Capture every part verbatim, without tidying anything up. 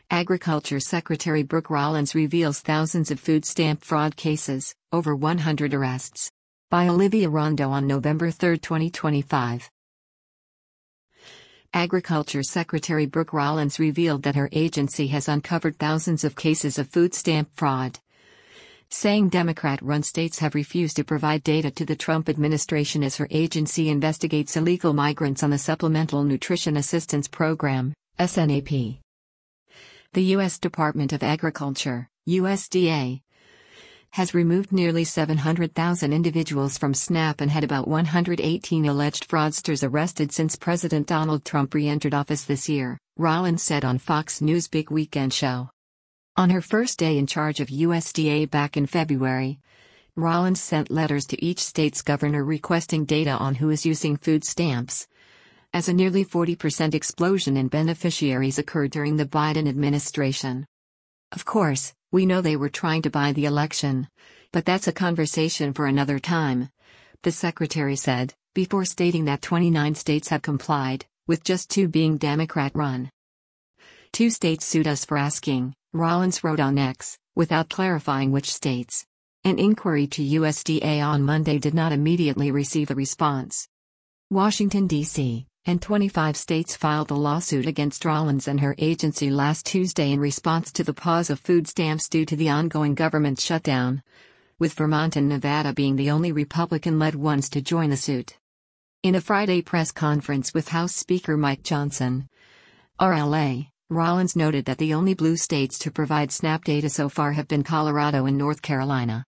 Agriculture Secretary Brooke Rollins reveals thousands of food stamp fraud cases, over one hundred arrests. By Olivia Rondo on November third, twenty twenty-five. Agriculture Secretary Brooke Rollins revealed that her agency has uncovered thousands of cases of food stamp fraud, saying Democrat-run states have refused to provide data to the Trump administration as her agency investigates illegal migrants on the Supplemental Nutrition Assistance Program, S N A P. The U S Department of Agriculture, U S D A, has removed nearly seven hundred thousand individuals from SNAP and had about one hundred eighteen alleged fraudsters arrested since President Donald Trump re-entered office this year, Rollins said on Fox News' Big Weekend Show. On her first day in charge of U S D A back in February, Rollins sent letters to each state's governor requesting data on who is using food stamps, as a nearly forty percent explosion in beneficiaries occurred during the Biden administration. Of course, we know they were trying to buy the election, but that's a conversation for another time, the secretary said, before stating that twenty-nine states have complied, with just two being Democrat-run. Two states sued us for asking, Rollins wrote on X, without clarifying which states. An inquiry to U S D A on Monday did not immediately receive a response. Washington, D C, and twenty-five states filed a lawsuit against Rollins and her agency last Tuesday in response to the pause of food stamps due to the ongoing government shutdown, with Vermont and Nevada being the only Republican-led ones to join the suit. In a Friday press conference with House Speaker Mike Johnson, R L A, Rollins noted that the only blue states to provide SNAP data so far have been Colorado and North Carolina.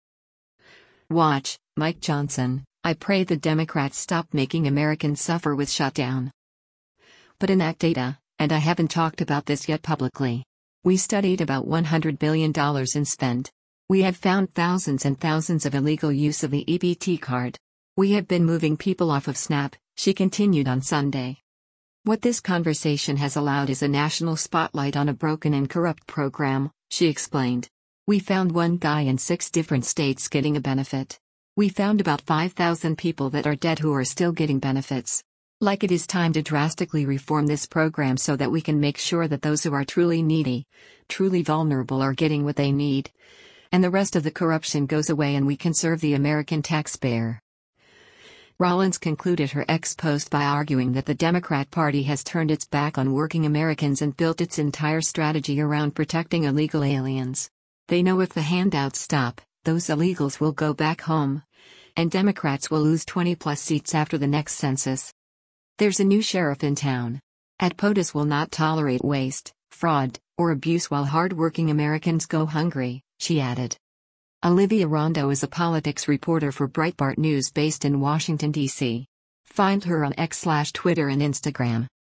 Watch, Mike Johnson. I pray the Democrats stop making Americans suffer with shutdown. But enact data, and I haven't talked about this yet publicly. We studied about one hundred billion dollars in spend. We have found thousands and thousands of illegal use of the E B T card. We have been moving people off of SNAP, she continued on Sunday. What this conversation has allowed is a national spotlight on a broken and corrupt program, she explained. We found one guy in six different states getting a benefit. We found about five thousand people that are dead who are still getting benefits. Like it is time to drastically reform this program so that we can make sure that those who are truly needy, truly vulnerable are getting what they need, and the rest of the corruption goes away and we can serve the American taxpayer. Rollins concluded her X post by arguing that the Democrat Party has turned its back on working Americans and built its entire strategy around protecting illegal aliens. They know if the handouts stop, those illegals will go back home, and Democrats will lose twenty plus seats after the next census. There's a new sheriff in town. At POTUS will not tolerate waste, fraud, or abuse while hard-working Americans go hungry, she added. Olivia Rondo is a politics reporter for Breitbart News based in Washington, D C. Find her on X slash Twitter and Instagram.